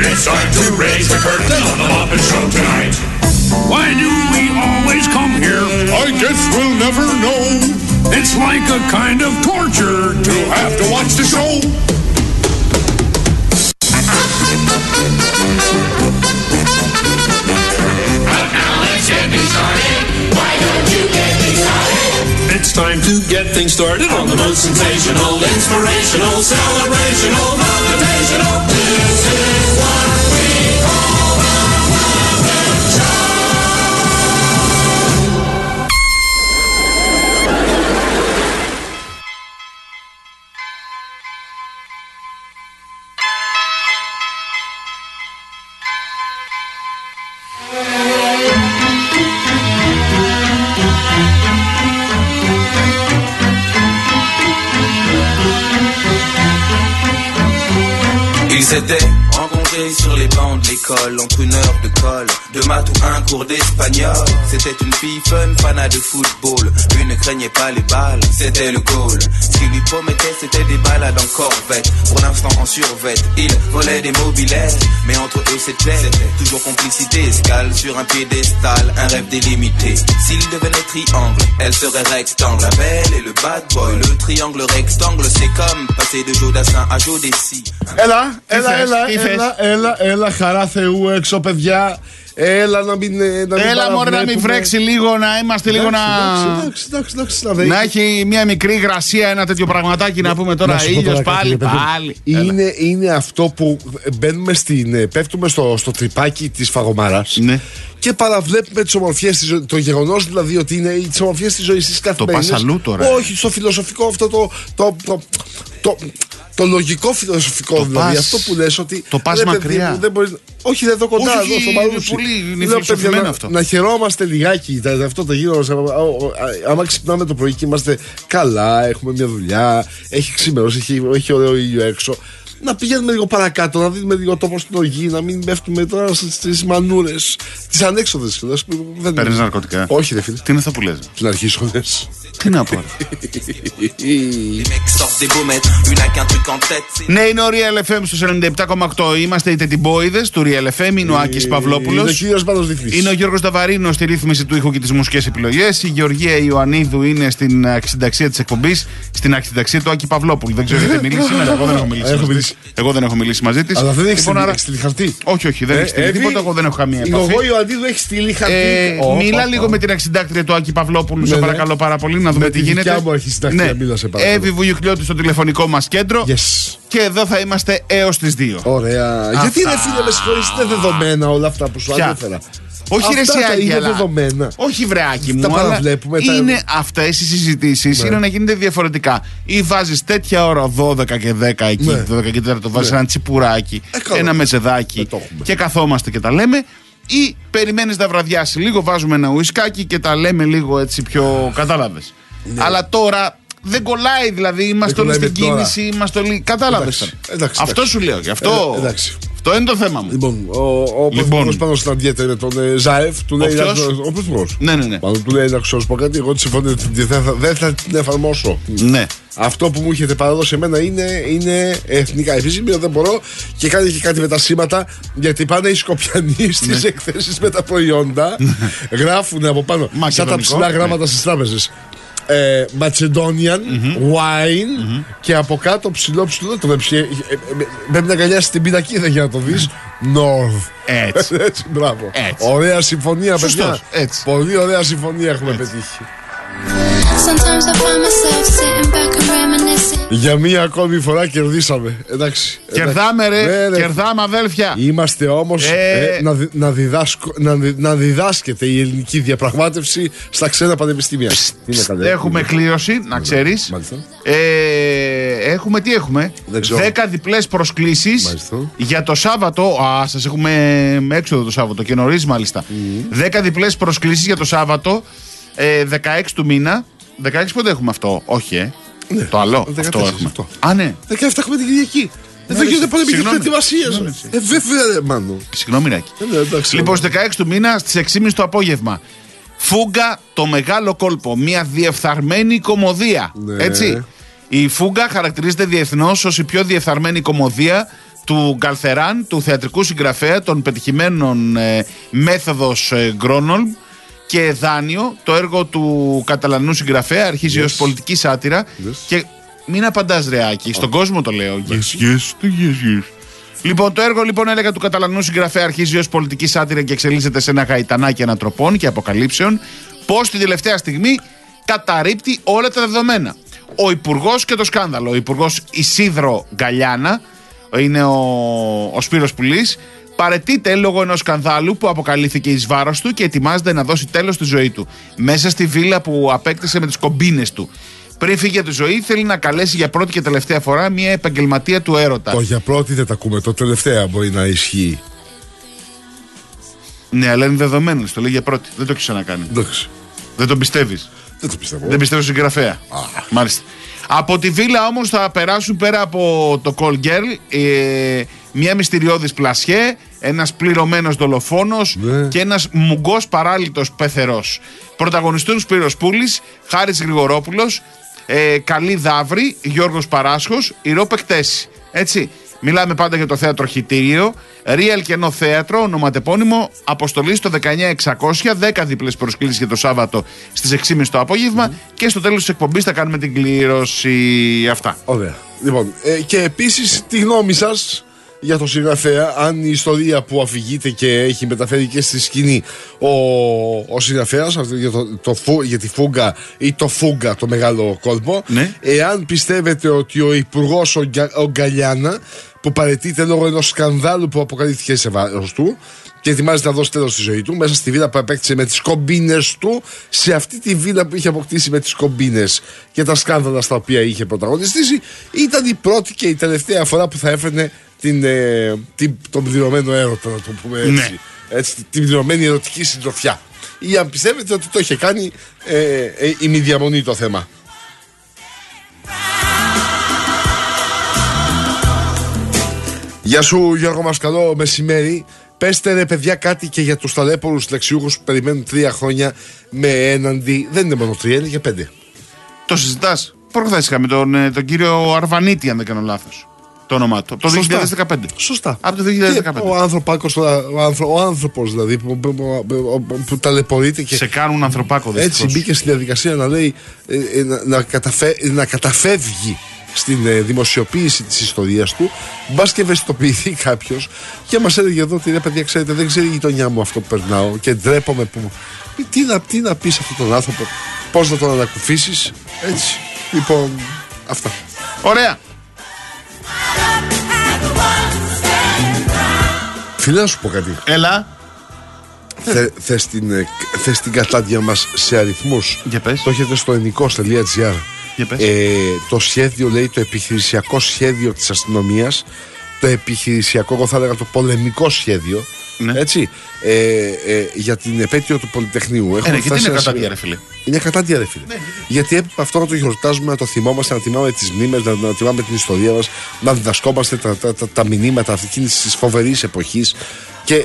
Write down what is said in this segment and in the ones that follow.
It's time to raise the curtain on the Muppet Show tonight. Why do we always come here? I guess we'll never know. It's like a kind of torture to have to watch the show. But now let's get things started. Why don't you get things started? It's time to get things started on the most sensational, inspirational, celebrational, motivational. This is what we call the Muppet Show. Ils s'étaient rencontrés sur les bancs de l'école, entre une heure de colle, de maths ou un cours d'espagnol. C'était une fille fun, fanat de football. Lui ne craignait pas les balles, c'était le goal. Ce qu'il lui promettait, c'était des balades en corvette. Pour l'instant en survette, il volait des mobilettes. Mais entre eux c'était toujours complicité, escale sur un piédestal, un rêve délimité. S'il devenait triangle, elle serait rectangle. La belle et le bad boy, le triangle rectangle, c'est comme passer de Jodassin à Jodessi. Έλα, χαρά Θεού έξω, παιδιά. Έλα να μην. Έλα, μωρέ, να μην βρέξει λίγο, να είμαστε λίγο να. Εντάξει, να έχει μια μικρή υγρασία, ένα τέτοιο πραγματάκι να πούμε τώρα. Ήλιος πάλι. Είναι αυτό που μπαίνουμε πέφτουμε στο τρυπάκι της φαγωμάρας. Ναι. Και παραβλέπουμε τις ομορφιές της ζωής. Το γεγονός δηλαδή ότι είναι τις ομορφιές της ζωής της καθημερινής. Το πας αλλού τώρα. Όχι, στο φιλοσοφικό αυτό το λογικό φιλοσοφικό δηλαδή. Αυτό που λες ότι. Το πας μακριά. Όχι, δεν το κοντά. Όχι, στο Μαρούσι. είναι φιλοσοφημένο αυτό. Να χαιρόμαστε λιγάκι. Αυτό το γύρο. Άμα ξυπνάμε το πρωί και είμαστε καλά, έχουμε μια δουλειά, έχει ξημερώσει, έχει ωραίο ήλιο έξω. Να πηγαίνουμε λίγο παρακάτω, να δίνουμε λίγο τόπο στην οργή, να μην πέφτουμε τώρα στις μανούρες, τις ανέξοδες. Παίρνεις ναρκωτικά? Όχι, ρε φίλε. Τι είναι αυτό που λες? Την αρχίσονες. Τι να πω? Ναι, είναι ο Real FM στο 97,8. Είμαστε οι τετιμπόιδες του Real FM. Είναι ο Άκης Παυλόπουλος. Είναι ο Γιώργος Ταβαρίνος στη ρύθμιση του ήχου και τις μουσικές επιλογές. Η Γεωργία Ιωαννίδου είναι στην αξινταξία της εκπομπής, στην αξινταξία του Άκη Παυλόπουλου. Δεν ξέρω γιατί μιλήσει σήμερα. Εγώ δεν έχω μιλήσει. Εγώ δεν έχω μιλήσει μαζί της. Αλλά δεν έχει στείλει χαρτί. Όχι, δεν έχει στείλει τίποτα. Εγώ δεν έχω καμία επαφή. Εγώ Ιωαννίδου έχει στείλει χαρτί. Μίλα λίγο με την αξιντάκτρια του Άκη Παυλόπουλου, σε παρακαλώ πάρα πολύ, να δούμε τι γίνεται. Εύη Βουγιουκλιώτη στο τηλεφωνικό μας κέντρο. Και εδώ θα είμαστε έως τις 2. Ωραία. Γιατί ρε φίλε, με συγχωρείς, είναι δεδομένα όλα αυτά που σου ανέφερα. Όχι ρε Σιάκη, είναι δεδομένα. Όχι βρεάκι μου, τα παραβλέπουμε. Είναι αυτές οι συζητήσεις, είναι να γίνεται διαφορετικά. Ή βάζεις τέτοια ώρα 12 και 10 εκεί, 12 και 4 το βάζεις ένα τσιπουράκι, ένα μεζεδάκι και καθόμαστε και τα λέμε. Ή περιμένεις να βραδιάσει λίγο, βάζουμε ένα ουισκάκι και τα λέμε λίγο έτσι πιο, κατάλαβες. Αλλά τώρα δεν κολλάει, δηλαδή είμαστε όλοι στην κίνηση, είμαστε όλοι. Κατάλαβες. Αυτό σου λέω. Γι' αυτό. Αυτό είναι το θέμα μου. Λοιπόν, ο Πρωθυπουργός πάνω συναντιέται με τον Ζάεφ, του λέει. Ο Πρωθυπουργός. Ναι. Πάνω του λέει να ξέρω πω κάτι, εγώ τη συμφωνώ ότι δεν θα την εφαρμόσω. Ναι. Αυτό που μου έχετε παραδώσει εμένα είναι εθνικά επιζήμιο, δεν μπορώ. Και κάνει και κάτι με τα σήματα, γιατί πάνε οι Σκοπιανοί στις εκθέσεις με τα προϊόντα. Γράφουν από πάνω, σαν τα ψηλά γράμματα στις τράπεζες. Macedonian wine και από κάτω ψηλό το πρέπει να αγκαλιάσει την πινακίδα για να το δεις. North. Έτσι, μπράβο. Ωραία συμφωνία, παιδιά. Πολύ ωραία συμφωνία έχουμε πετύχει. Για μία ακόμη φορά κερδίσαμε. Εντάξει. Κερδάμε ρε, κερδάμε αδέλφια. Είμαστε όμως να διδάσκεται η ελληνική διαπραγμάτευση στα ξένα πανεπιστήμια. Έχουμε κλήρωση, να ξέρεις. Έχουμε τι έχουμε? 10 διπλές προσκλήσεις για το Σάββατο. Σας έχουμε έξοδο το Σάββατο και νωρίς μάλιστα. 10 διπλές προσκλήσεις για το Σάββατο 16 του μήνα. 16 πότε έχουμε αυτό? Όχι το άλλο. Αυτό έχουμε. Α, ναι. 17 έχουμε την Κυριακή. Εδώ γίνεται πολεμική προετοιμασία. Βέβαια, μάλλον. Συγγνώμη, Ράκη. Λοιπόν, στις 16 του μήνα στις 6.30 το απόγευμα. Φούγκα, το μεγάλο κόλπο. Μια διεφθαρμένη κωμωδία. Έτσι. Η Φούγκα χαρακτηρίζεται διεθνώς ως η πιο διεφθαρμένη κωμωδία του Γκαλθεράν, του θεατρικού συγγραφέα των πετυχημένων μέθοδος Γκρόνολμ και Δάνειο, το έργο του Καταλανού συγγραφέα, αρχίζει ως πολιτική σάτυρα. Και μην απαντάς ρε Άκη, στον κόσμο το λέω. Yes. Λοιπόν, το έργο λοιπόν έλεγα του Καταλανού συγγραφέα αρχίζει ως πολιτική σάτυρα και εξελίσσεται σε ένα γαϊτανάκι ανατροπών και αποκαλύψεων, πως την τελευταία στιγμή καταρρίπτει όλα τα δεδομένα. Ο υπουργός και το σκάνδαλο, ο υπουργός Ισίδρο Γκαλιάνα, είναι ο Σπύρος Πουλής, παραιτείται λόγω ενός σκανδάλου που αποκαλύφθηκε εις βάρος του και ετοιμάζεται να δώσει τέλος στη ζωή του. Μέσα στη βίλα που απέκτησε με τις κομπίνες του. Πριν φύγει από τη ζωή, θέλει να καλέσει για πρώτη και τελευταία φορά μια επαγγελματία του έρωτα. Το για πρώτη δεν τα ακούμε, το τελευταία μπορεί να ισχύει. Ναι, αλλά είναι δεδομένο, το λέει για πρώτη. Δεν το έχει ξανακάνει. Δεν τον πιστεύεις. Δεν το πιστεύω. Δεν πιστεύω στον συγγραφέα. Μάλιστα. Από τη βίλα όμως θα περάσουν πέρα από το Call Girl μια μυστηριώδης πλασιέ, ένας πληρωμένος δολοφόνος και ένας μουγκός παράλυτος πεθερός. Πρωταγωνιστούν Σπύρος Πούλης, Χάρης Γρηγορόπουλος, Καλή Δαύρη, Γιώργος Παράσχος, Ηρώ-Πεκτέση. Έτσι. Μιλάμε πάντα για το θέατρο Χιτήριο, Real Κενό Θέατρο, ονοματεπώνυμο, αποστολή στο 19600, 10 δίπλες προσκλήσεις για το Σάββατο στις 6.30 το απόγευμα και στο τέλος της εκπομπής θα κάνουμε την κλήρωση. Αυτά. Ωραία. Λοιπόν, και επίσης τη γνώμη σας για το συγγραφέα, αν η ιστορία που αφηγείται και έχει μεταφέρει και στη σκηνή ο συγγραφέας για τη Φούγκα ή το Φούγκα, το μεγάλο κόλπο, εάν πιστεύετε ότι ο υπουργός ο Γκαλιάνα, που παραιτείται λόγω ενός σκανδάλου που αποκαλύφθηκε σε βάρος του και ετοιμάζεται να δώσει τέλος στη ζωή του, μέσα στη βίλα που απέκτησε με τις κομπίνες του, σε αυτή τη βίλα που είχε αποκτήσει με τις κομπίνες και τα σκάνδαλα στα οποία είχε πρωταγωνιστήσει, ήταν η πρώτη και η τελευταία φορά που θα έφερνε τον πληρωμένο έρωτα, να το πούμε έτσι. Έτσι, την πληρωμένη ερωτική συντροφιά. Ή αν πιστεύετε ότι το είχε κάνει η μη διαμονή το θέμα. Γεια σου Γιώργο μας, καλό μεσημέρι. Πέστε ρε παιδιά κάτι και για τους ταλέπορους λεξιούχους που περιμένουν 3 χρόνια με έναντι. Δεν είναι μόνο 3, είναι και 5. Το συζητάς. Προχθές είχαμε τον κύριο Αρβανίτη, αν δεν κάνω λάθος. Το όνομά του. Από το 2015. Σωστά. Από το 2015. Ο άνθρωπος δηλαδή που ταλαιπωρείται και. Σε κάνουν ανθρωπάκο δυστυχώς. Έτσι μπήκε στη διαδικασία να λέει να καταφεύγει στην δημοσιοποίηση της ιστορίας του. Μπας και ευαισθητοποιηθεί κάποιος και μας έλεγε εδώ ότι ρε παιδιά, ξέρετε, δεν ξέρει η γειτονιά μου αυτό που περνάω και ντρέπομαι που. Τι να πεις αυτόν τον άνθρωπο, πώς να τον ανακουφίσεις. Έτσι. Λοιπόν, αυτά. Ωραία. Φίλε, να σου πω κάτι. Έλα. Θες την κατάδια μας σε αριθμούς? Για πες. Το έχετε στο ενικός.gr. Για πες. Το σχέδιο λέει, το επιχειρησιακό σχέδιο της αστυνομίας, το επιχειρησιακό, εγώ θα έλεγα το πολεμικό σχέδιο, έτσι, για την επέτειο του Πολυτεχνείου. Γιατί είναι κατάδια ρε φίλε? Είναι κατάδια ρε φίλε. Γιατί έπρεπε αυτό να το γιορτάζουμε, να το θυμόμαστε, να τιμάμε τις μνήμες, να τιμάμε την ιστορία μας, να διδασκόμαστε τα μηνύματα αυτής της φοβερής εποχής και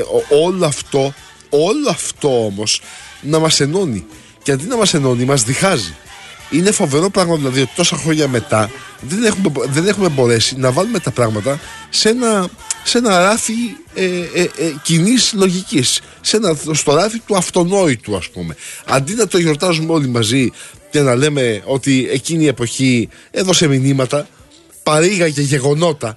όλο αυτό όμως να μας ενώνει. Και αντί να μας ενώνει, μας διχάζει. Είναι φοβερό πράγμα δηλαδή ότι τόσα χρόνια μετά δεν έχουμε μπορέσει να βάλουμε τα πράγματα σε ένα ράφι κοινής λογικής, στο ράφι του αυτονόητου, ας πούμε. Αντί να το γιορτάζουμε όλοι μαζί και να λέμε ότι εκείνη η εποχή έδωσε μηνύματα, παρήγαγε γεγονότα,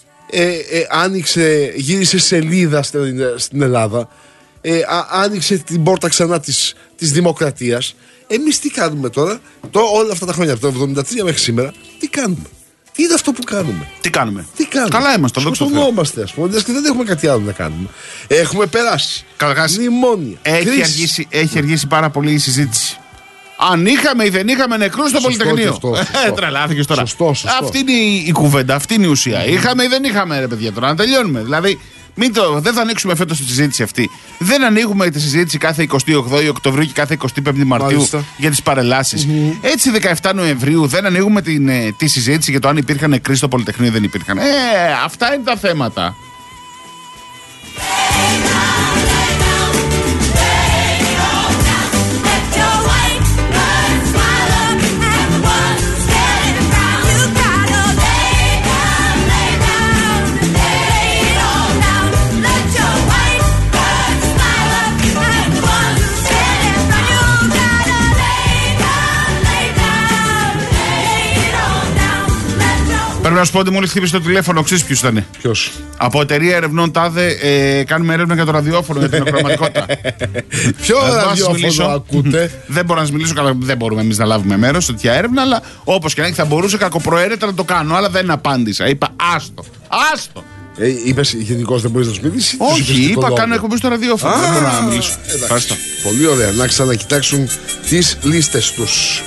γύρισε σελίδα στην Ελλάδα, άνοιξε την πόρτα ξανά της δημοκρατίας. Εμείς τι κάνουμε τώρα, όλα αυτά τα χρόνια, από το 1973 μέχρι σήμερα, τι κάνουμε? Τι είναι αυτό που κάνουμε? Τι κάνουμε? Καλά είμαστε, σκοτωνόμαστε, ας πούμε, και δεν έχουμε κάτι άλλο να κάνουμε. Έχουμε περάσει μνημόνια. Έχει αργήσει πάρα πολύ η συζήτηση. Αν είχαμε ή δεν είχαμε νεκρούς στο Πολυτεχνείο. Τρελάθηκες τώρα. Σωστό. Αυτή είναι η κουβέντα, αυτή είναι η ουσία. Είχαμε ή δεν είχαμε, ρε παιδιά, τώρα να τελειώνουμε. Δηλαδή, δεν θα ανοίξουμε φέτος τη συζήτηση αυτή. Δεν ανοίγουμε τη συζήτηση κάθε 28 Οκτωβρίου και κάθε 25 Μαρτίου για τις παρελάσεις. Έτσι, 17 Νοεμβρίου δεν ανοίγουμε τη συζήτηση για το αν υπήρχαν νεκροί στο Πολυτεχνείο ή δεν υπήρχαν. Αυτά είναι τα θέματα. Πρέπει να σου πω ότι μόλις χτύπησε το τηλέφωνο, ξέρεις ποιος ήταν. Ποιος? Από εταιρεία ερευνών τάδε, κάνουμε έρευνα για το ραδιόφωνο, για την ακροαματικότητα. Ποιο ραδιόφωνο ακούτε? Δεν μπορώ να σας μιλήσω, καλά, δεν μπορούμε εμείς να λάβουμε μέρος σε τέτοια έρευνα, αλλά όπως και να έχει θα μπορούσε κακοπροαίρετα να το κάνω, αλλά δεν απάντησα. Είπα άστο. Είπες γενικώς δεν μπορείς να σου μιλήσεις? Όχι, είπα κάνω εκπομπή στο ραδιόφωνο. Δεν μπορώ να μιλήσω. Ευχαριστώ. Πολύ ωραία, να ξανακοιτάξουν τις λίστες τους.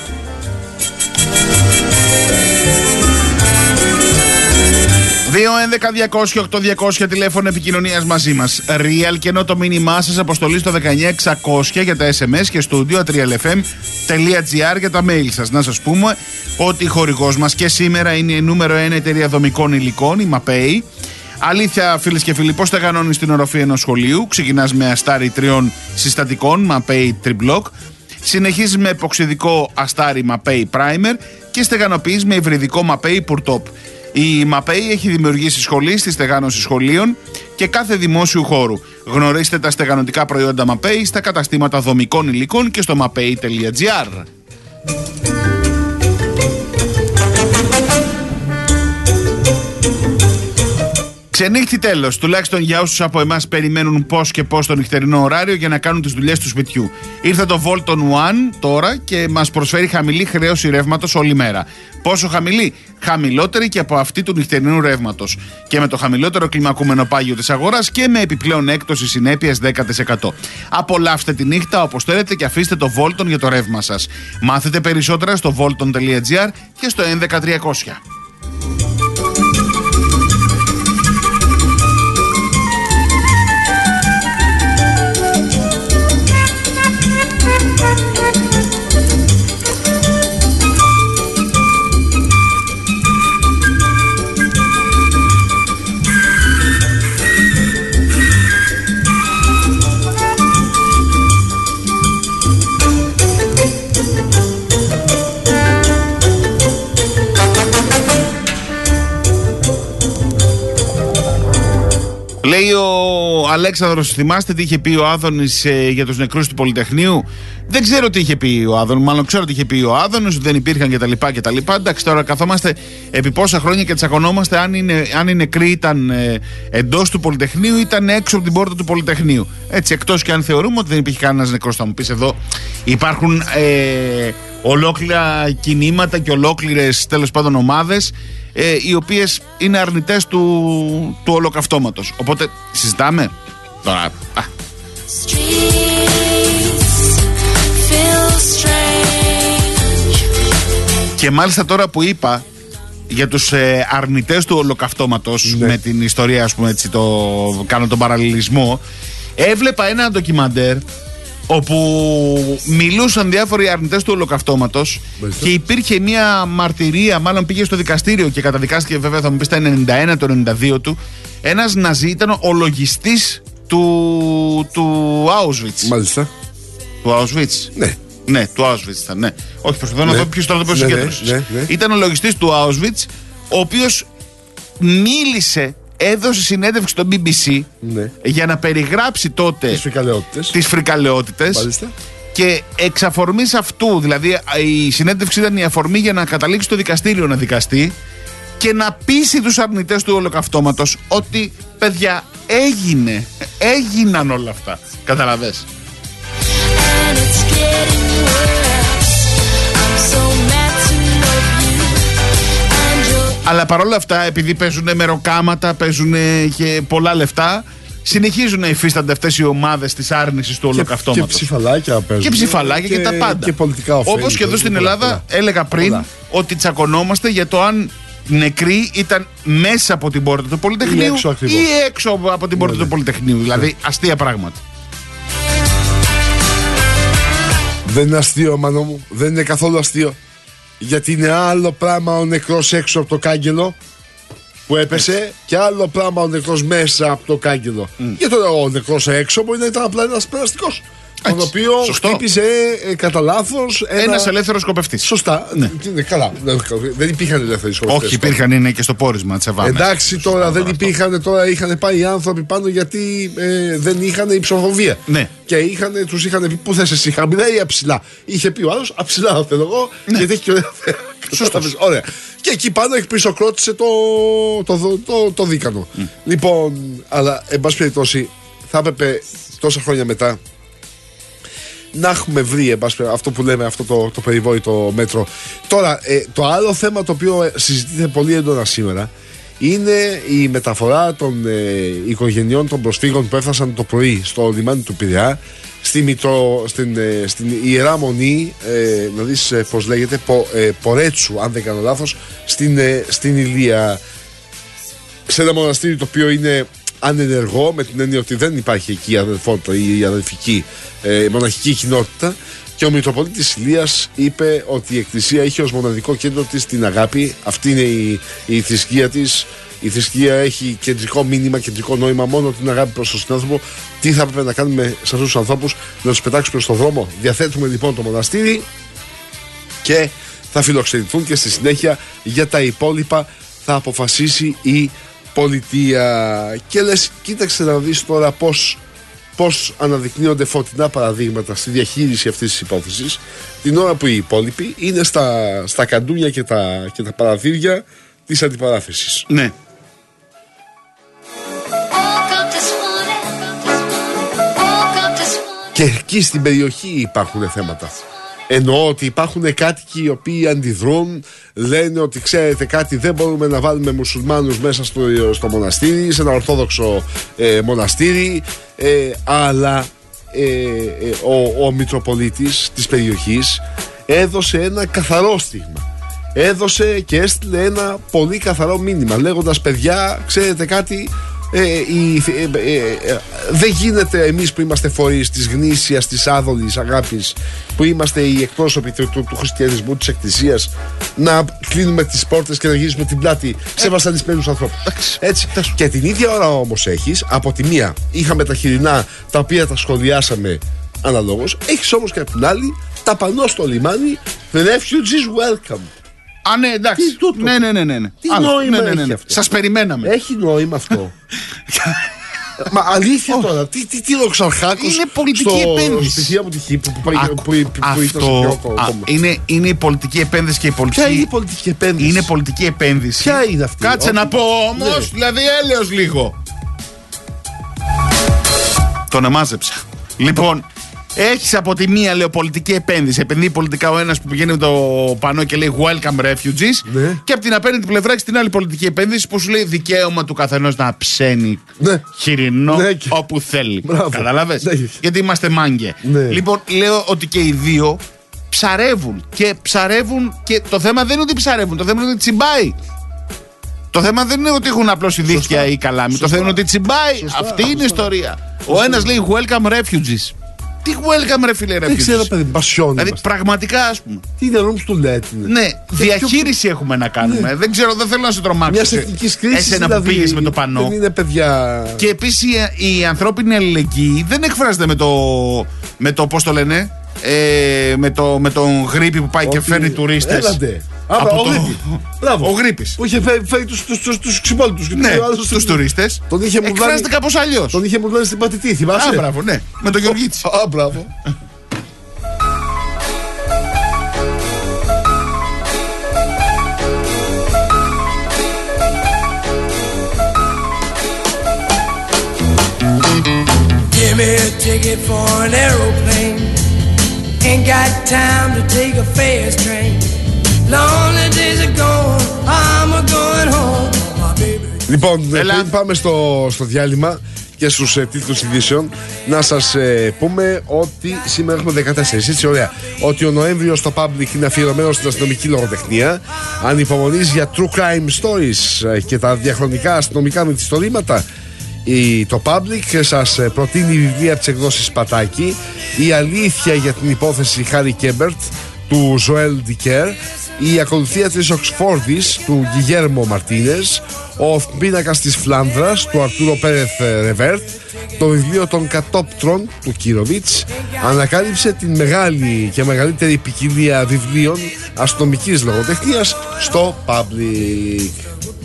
2-11-200-8-200 τηλέφωνο επικοινωνίας μαζί μας. Real και ενώ το μήνυμά σας αποστολή στο 19600 για τα SMS και στο studio.realfm.gr για τα mail σας. Να σας πούμε ότι χορηγός μας και σήμερα είναι η νούμερο 1 εταιρεία δομικών υλικών, η MAPEI. Αλήθεια, φίλες και φίλοι, πώς στεγανώνεις την οροφή ενός σχολείου? Ξεκινάς με αστάρι 3 συστατικών, MAPEI Triblock. Συνεχίζεις με εποξιδικό αστάρι MAPEI Primer και στεγανοποιείς με υβριδικό MAPEI Purtop. Η MAPEI έχει δημιουργήσει σχολή στη στεγάνωση σχολείων και κάθε δημόσιου χώρου. Γνωρίστε τα στεγανωτικά προϊόντα MAPEI στα καταστήματα δομικών υλικών και στο mapei.gr. Ξενύχτη τέλος, τουλάχιστον για όσους από εμάς περιμένουν πώς και πώς το νυχτερινό ωράριο για να κάνουν τις δουλειές του σπιτιού. Ήρθε το Volton One τώρα και μας προσφέρει χαμηλή χρέωση ρεύματος όλη μέρα. Πόσο χαμηλή? Χαμηλότερη και από αυτή του νυχτερινού ρεύματος. Και με το χαμηλότερο κλιμακούμενο πάγιο της αγοράς και με επιπλέον έκπτωση συνέπειας 10%. Απολαύστε τη νύχτα όπως θέλετε και αφήστε το Volton για το ρεύμα σας. Μάθετε περισσότερα στο volton.gr και στο 11300. Λέει ο Αλέξανδρος, θυμάστε τι είχε πει ο Άδωνης για τους νεκρούς του Πολυτεχνείου? Δεν ξέρω τι είχε πει ο Άδωνης, μάλλον ξέρω τι είχε πει ο Άδωνης, ότι δεν υπήρχαν κτλ. Εντάξει, τώρα καθόμαστε επί πόσα χρόνια και τσακωνόμαστε αν οι νεκροί ήταν εντός του Πολυτεχνείου ή ήταν έξω από την πόρτα του Πολυτεχνείου. Έτσι, εκτός και αν θεωρούμε ότι δεν υπήρχε κανένας νεκρός. Θα μου πεις εδώ, υπάρχουν ολόκληρα κινήματα και ολόκληρες τέλος πάντων ομάδες οι οποίες είναι αρνητές του ολοκαυτώματος. Οπότε συζητάμε τώρα. Και μάλιστα τώρα που είπα για τους αρνητές του ολοκαυτώματος, με την ιστορία, ας πούμε, έτσι, κάνω τον παραλληλισμό, έβλεπα ένα ντοκιμαντέρ όπου μιλούσαν διάφοροι αρνητές του ολοκαυτώματος και υπήρχε μια μαρτυρία, μάλλον πήγε στο δικαστήριο και καταδικάστηκε, βέβαια θα μου πεις τα 91, το 92 του, ένας Ναζί, ήταν ο λογιστής του Auschwitz. Μάλιστα. Του Auschwitz. Ναι. Ναι, του Auschwitz ήταν, ναι. Όχι, προσπαθώ να δω ποιος στρατόπεδο συγκέντρωσης. Ναι. Ήταν ο λογιστής του Auschwitz, ο οποίος μίλησε, έδωσε συνέντευξη στο BBC για να περιγράψει τότε τις φρικαλαιότητες. Μάλιστα. Και εξ αφορμής αυτού, δηλαδή η συνέντευξη ήταν η αφορμή για να καταλήξει στο δικαστήριο να δικαστεί και να πείσει τους αρνητές του ολοκαυτώματος ότι, παιδιά, έγιναν όλα αυτά. Καταλαβες? Αλλά παρόλα αυτά, επειδή παίζουν μεροκάματα, παίζουν και πολλά λεφτά, συνεχίζουν να υφίστανται αυτές οι ομάδες της άρνησης του ολοκαυτώματος. Και ψηφαλάκια παίζουν. Και ψηφαλάκια και τα πάντα. Και πολιτικά ωφέλη. Όπως και εδώ στην Ελλάδα, έλεγα πριν ότι τσακωνόμαστε για το αν νεκροί ήταν μέσα από την πόρτα του Πολυτεχνείου ή έξω από την πόρτα του Πολυτεχνείου. Δηλαδή, αστεία πράγματα. Δεν είναι αστείο, μάνο μου. Δεν είναι καθόλου αστείο. Γιατί είναι άλλο πράγμα ο νεκρός έξω από το κάγκελο που έπεσε και άλλο πράγμα ο νεκρός μέσα από το κάγκελο. Και τώρα ο νεκρός έξω μπορεί να ήταν απλά ένας περαστικός, τον οποίο χτύπησε κατά λάθος ένας ελεύθερος σκοπευτής. Σωστά. Ναι. Καλά. Δεν υπήρχαν ελεύθεροι σκοπευτές. Όχι, υπήρχαν, είναι και στο πόρισμα της Εβάμες. Εντάξει, τώρα δεν υπήρχαν, τώρα είχαν πάει οι άνθρωποι πάνω γιατί δεν είχαν υψοφοβία. Ναι. Και τους είχαν πει: πού θες εσύ, χαμηλά ή αψηλά? Είχε πει ο άλλος: αψηλά θέλω εγώ, γιατί έχει και ωραία. Σωστά. Ωραία. Και εκεί πάνω εκπισοκρότησε το δίκανο. Λοιπόν, αλλά εν πάση περιπτώσει θα έπρεπε τόσα χρόνια μετά να έχουμε βρει αυτό που λέμε, αυτό το περιβόητο μέτρο. Τώρα, το άλλο θέμα το οποίο συζητείται πολύ έντονα σήμερα είναι η μεταφορά των οικογενειών των προσφύγων που έφτασαν το πρωί στο λιμάνι του Πειραιά στην Ιερά Μονή, να δεις πώς λέγεται, Πορέτσου, αν δεν κάνω λάθος, στην Ηλία, σε ένα μοναστήρι το οποίο είναι ανενεργό, με την έννοια ότι δεν υπάρχει εκεί αδελφότητα ή αδελφική μοναχική κοινότητα, και ο Μητροπολίτης Ηλίας είπε ότι η Εκκλησία είχε ως μοναδικό κέντρο της την αγάπη. Αυτή είναι η θρησκεία της. Η θρησκεία έχει κεντρικό μήνυμα, κεντρικό νόημα, μόνο την αγάπη προς τον συνάνθρωπο. Τι θα έπρεπε να κάνουμε σε αυτούς τους ανθρώπους? Να τους πετάξουμε στον δρόμο? Διαθέτουμε λοιπόν το μοναστήρι και θα φιλοξενηθούν, και στη συνέχεια για τα υπόλοιπα θα αποφασίσει η πολιτεία. Και λες, κοίταξε να δεις τώρα πώς αναδεικνύονται φωτεινά παραδείγματα στη διαχείριση αυτής της υπόθεσης, την ώρα που οι υπόλοιποι είναι στα καντούνια και τα παραδείγια της αντιπαράθεσης. Ναι. Και εκεί στην περιοχή υπάρχουν θέματα. Εννοώ ότι υπάρχουν κάτοικοι οι οποίοι αντιδρούν, λένε ότι ξέρετε κάτι, δεν μπορούμε να βάλουμε μουσουλμάνους μέσα στο μοναστήρι, σε ένα ορθόδοξο μοναστήρι, αλλά ο Μητροπολίτης της περιοχής έδωσε ένα καθαρό στίγμα. Έδωσε και έστειλε ένα πολύ καθαρό μήνυμα, λέγοντας, παιδιά, ξέρετε κάτι, δεν γίνεται εμείς που είμαστε φορείς της γνήσιας, της άδολης αγάπης, που είμαστε οι εκπρόσωποι του χριστιανισμού, της Εκκλησίας, να κλείνουμε τις πόρτες και να γυρίσουμε την πλάτη σε βασανισμένους ανθρώπους. Έτσι. Και την ίδια ώρα όμως έχεις, από τη μία είχαμε τα χοιρινά τα οποία τα σχολιάσαμε αναλόγως, έχεις όμως και από την άλλη τα πανό στο λιμάνι, The refugees welcome. Α, ναι, εντάξει. Ναι. Τι νόημα έχει αυτό? Σας περιμέναμε. Έχει νόημα αυτό? Μα αλήθεια τώρα, τι λοξαρχάκος είναι πολιτική επένδυση. Στη θεία μου τυχή που ήταν είναι η πολιτική επένδυση και η πολιτική. Ποια είναι η πολιτική επένδυση? Είναι πολιτική επένδυση. Ποια είναι αυτή? Κάτσε να πω όμως, δηλαδή έλεος λίγο. Τον εμάζεψα. Λοιπόν, έχεις από τη μία, λέω, πολιτική επένδυση. Επενδύει πολιτικά ο ένας που πηγαίνει με το πανό και λέει Welcome refugees. Ναι. Και από την απέναντι πλευρά έχεις την άλλη πολιτική επένδυση που σου λέει δικαίωμα του καθενός να ψένει χοιρινό όπου θέλει. Καταλάβες? Ναι. Γιατί είμαστε μάγκε. Ναι. Λοιπόν, λέω ότι και οι δύο ψαρεύουν. Και το θέμα δεν είναι ότι ψαρεύουν. Το θέμα είναι ότι τσιμπάει. Το θέμα δεν είναι ότι έχουν απλώς ειδίκια ή καλάμι. Το θέμα είναι ότι τσιμπάει. Αυτή είναι η ιστορία. Ο ένας λέει Welcome refugees. Τι welcome ρε φίλε, δεν ξέρω, παιδί, πασιόν. Δηλαδή πραγματικά, ας πούμε. Τι είναι ρούμς του λέτε. Ναι, διαχείριση έχουμε να κάνουμε. Ναι. Δεν ξέρω, δεν θέλω να σε τρομάξω. Μια εθνική κρίση. Εσένα δηλαδή, που πήγες με το πανό. Δεν είναι παιδιά. Και επίσης η ανθρώπινη αλληλεγγύη δεν εκφράζεται με το πώς το λένε. Με τον γρίπη που πάει και φέρνει τουρίστες. Έλατε. Ο γρίπης. Που είχε φέρει τους ξυπόλοιπους. Ναι, τους τουρίστες. Εκφράζεται κάπως αλλιώς. Τον είχε μουρλάνει στην Πατητή, θυμάσαι? Α, μπράβο, ναι. Με τον Γεωργίτσι. Α, μπράβο. Give me a ticket for an aeroplane. Ain't got time to take a fast train. Lonely days are gone, I'm going home. My baby. Λοιπόν, πριν πάμε στο διάλειμμα και στους τίτλους ειδήσεων, να σας πούμε ότι σήμερα έχουμε 14, έτσι ωραία. Ότι ο Νοέμβριος στο Public είναι αφιερωμένο στην αστυνομική λογοτεχνία. Ανυπομονείς για true crime stories και τα διαχρονικά αστυνομικά μυθιστορήματα. Το Public σας προτείνει βιβλία από τις εκδόσεις Σπατάκη, η αλήθεια για την υπόθεση Χάρι Κέμπερτ του Ζωέλ Ντικέρ, η ακολουθία της Οξφόρδης του Γιγέρμο Μαρτίνες, ο πίνακας της Φλάνδρας του Αρτούρο Πέρεθ Ρεβέρτ, το βιβλίο των Κατόπτρων του Κίροβιτς ανακάλυψε την μεγάλη και μεγαλύτερη ποικιλία βιβλίων αστυνομικής λογοτεχνίας στο Public.